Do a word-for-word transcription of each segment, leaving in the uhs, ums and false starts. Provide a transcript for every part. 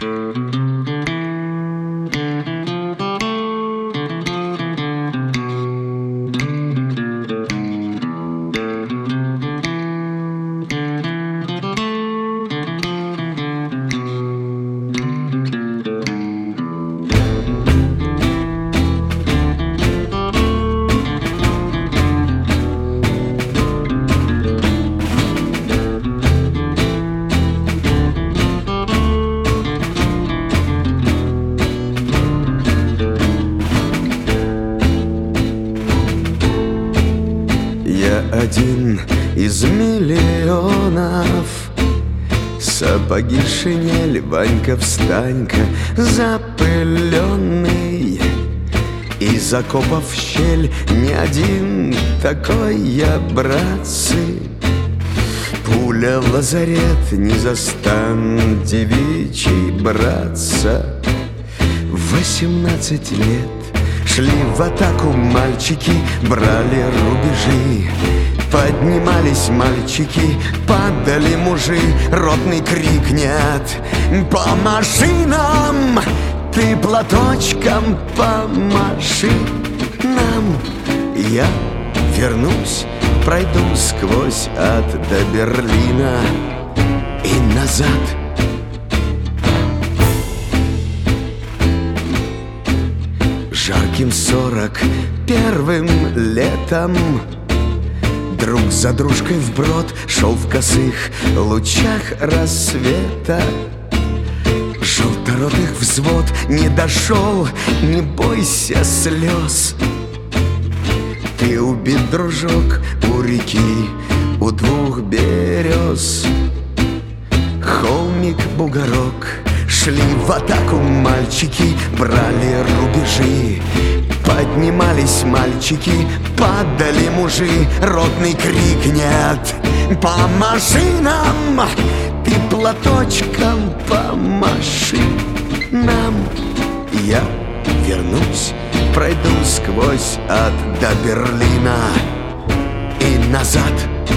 Один из миллионов. Сапоги, шинель, Ванька, встанька, запыленный. Из окопов в щель не один такой я, братцы. Пуля в лазарет не застанет девичий, братца. Восемнадцать лет шли в атаку мальчики, брали рубежи. Поднимались мальчики, падали мужи, ротный крик нет. По машинам ты платочком помаши нам. Я вернусь, пройду сквозь ад до Берлина и назад. Жарким сорок первым летом друг за дружкой вброд шел в косых лучах рассвета. Желторотых взвод не дошел, не бойся слез. Ты убит, дружок, у реки, у двух берез. Холмик, бугорок, шли в атаку мальчики, брали рубежи. Поднимались мальчики, падали мужи, ротный крик нет. По машинам ты платочком помаши нам. Я вернусь, пройду сквозь ад до Берлина и назад.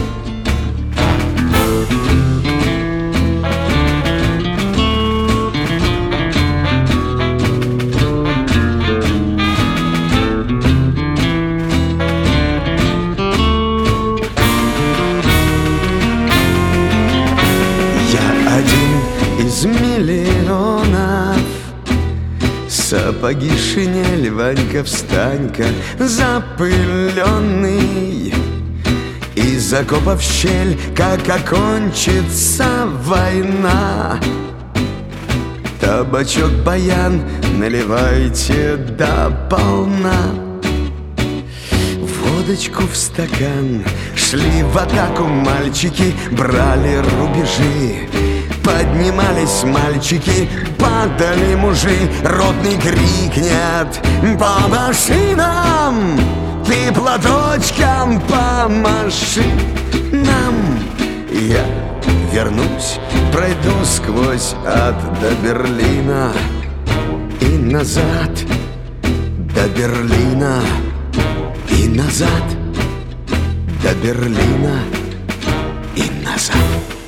Из миллионов. Сапоги, шинель, Ванька, встанька, запыленный. Из окопов в щель, как окончится война. Табачок, баян, наливайте до полна. Водочку в стакан, шли в атаку мальчики, брали рубежи. Поднимались мальчики, падали мужи, ротный крик нет. По машинам ты платочком помаши нам. Я вернусь, пройду сквозь ад до Берлина и назад, до Берлина и назад, до Берлина и назад.